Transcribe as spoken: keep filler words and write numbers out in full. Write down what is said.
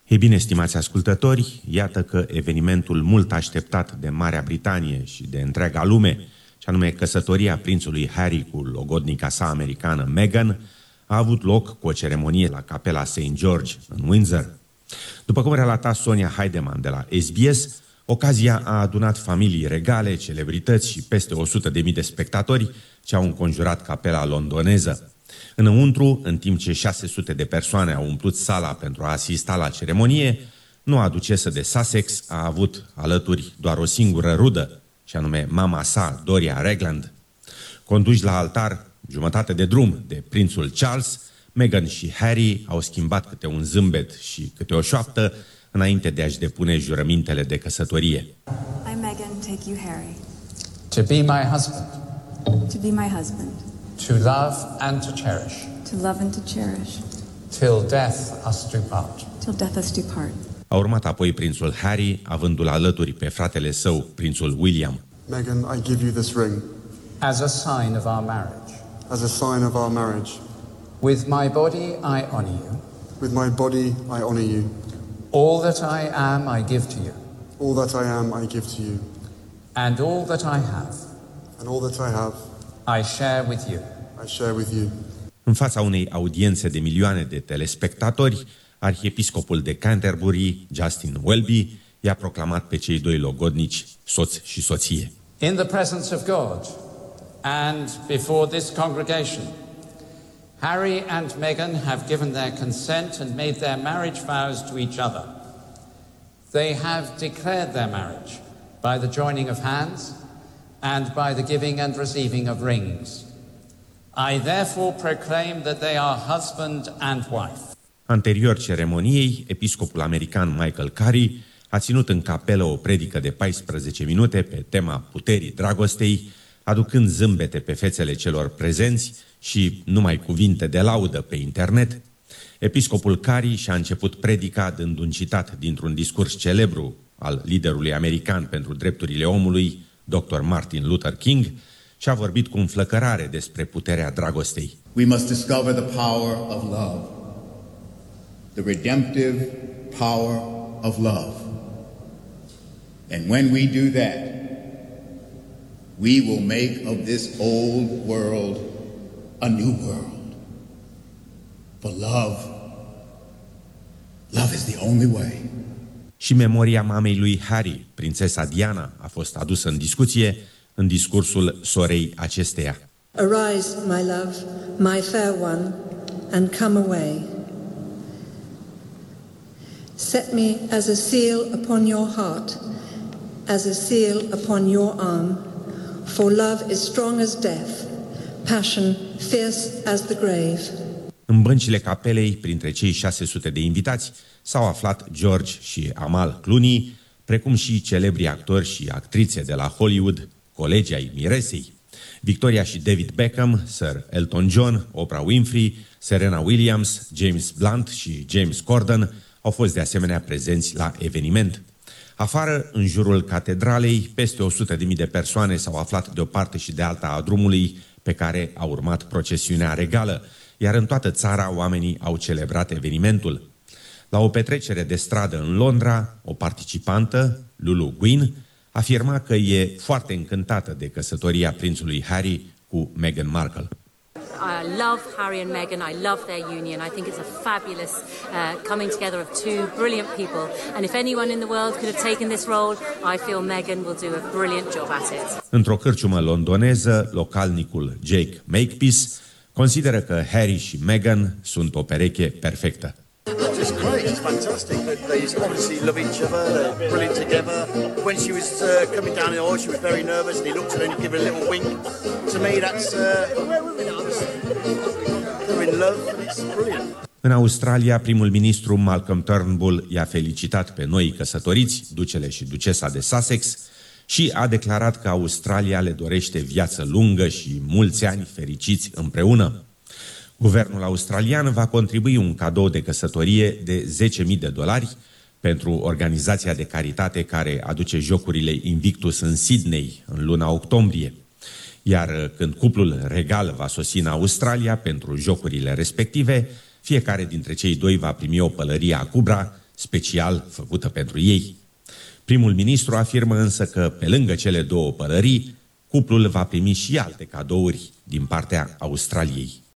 Ei bine, stimați ascultători, iată că evenimentul mult așteptat de Marea Britanie și de întreaga lume, și anume căsătoria prințului Harry cu logodnica sa americană Meghan, a avut loc cu o ceremonie la capela Saint George în Windsor. După cum relata Sonia Heidemann de la S B S, ocazia a adunat familii regale, celebrități și peste o sută de mii de spectatori ce au înconjurat capela londoneză. Înăuntru, în timp ce șase sute de persoane au umplut sala pentru a asista la ceremonie, noua ducesă de Sussex a avut alături doar o singură rudă, și anume mama sa, Doria Ragland. Conduși la altar jumătate de drum de prințul Charles, Meghan și Harry au schimbat câte un zâmbet și câte o șoaptă înainte de a-și depune jurămintele de căsătorie. I, Meghan, take you, Harry. To be my husband. To be my husband. To love and to cherish. To love and to cherish. Till death us do part. Till death us do part. A urmat apoi prințul Harry, avându-l alături pe fratele său, prințul William. Meghan, I give you this ring. As a sign of our marriage. As a sign of our marriage. With my body I honor you. With my body I honor you. All that I am I give to you. All that I am I give to you. And all that I have. And all that I have. I share with you. I share with you. În fața unei audiențe de milioane de telespectatori, arhiepiscopul de Canterbury, Justin Welby, i-a proclamat pe cei doi logodnici soț și soție. In the presence of God and before this congregation, Harry and Meghan have given their consent and made their marriage vows to each other. They have declared their marriage by the joining of hands and by the giving and receiving of rings. I therefore proclaim that they are husband and wife. Anterior ceremoniei, episcopul american Michael Carey a ținut în capelă o predică de paisprezece minute pe tema puterii dragostei, aducând zâmbete pe fețele celor prezenți și numai cuvinte de laudă pe internet. Episcopul Carey și-a început predica dând un citat dintr-un discurs celebru al liderului american pentru drepturile omului, doctor Martin Luther King, și a vorbit cu înflăcărare despre puterea dragostei. We must discover the power of love. The redemptive power of love. And when we do that, we will make of this old world a new world. For love, love is the only way. Și memoria mamei lui Harry, prințesa Diana, a fost adusă în discuție în discursul sorei acesteia. Arise, my love, my fair one, and come away. Set me as a seal upon your heart, as a seal upon your arm, for love is strong as death, passion fierce as the grave. În băncile capelei, printre cei șase sute de invitați, s-au aflat George și Amal Clooney, precum și celebri actori și actrițe de la Hollywood, colegi ai miresei. Victoria și David Beckham, Sir Elton John, Oprah Winfrey, Serena Williams, James Blunt și James Corden au fost de asemenea prezenți la eveniment. Afară, în jurul catedralei, peste o sută de mii de persoane s-au aflat de o parte și de alta a drumului pe care a urmat procesiunea regală, iar în toată țara oamenii au celebrat evenimentul. La o petrecere de stradă în Londra, o participantă, Lulu Gwyn, afirma că e foarte încântată de căsătoria prințului Harry cu Meghan Markle. I love Harry and Meghan. I love their union. I think it's a fabulous uh, coming together of two brilliant people. And if anyone in the world could have taken this role, I feel Meghan will do a brilliant job at it. Într-o cârciumă londoneză, localnicul Jake Makepeace consideră că Harry și Meghan sunt o pereche perfectă. It's great, it's fantastic. They obviously love each other, they're brilliant together. When she was uh, coming down the aisle, she was very nervous and he looked at her and he gave her a little wink. To me, that's, uh, they're in love and it's brilliant. În Australia, primul ministru Malcolm Turnbull i-a felicitat pe noi căsătoriți, ducele și ducesa de Sussex, și a declarat că Australia le dorește viață lungă și mulți ani fericiți împreună. Guvernul australian va contribui un cadou de căsătorie de zece mii de dolari pentru organizația de caritate care aduce jocurile Invictus în Sydney în luna octombrie. Iar când cuplul regal va sosi în Australia pentru jocurile respective, fiecare dintre cei doi va primi o pălărie Akubra, special făcută pentru ei. Primul ministru afirmă însă că, pe lângă cele două pălării, cuplul va primi și alte cadouri din partea Australiei.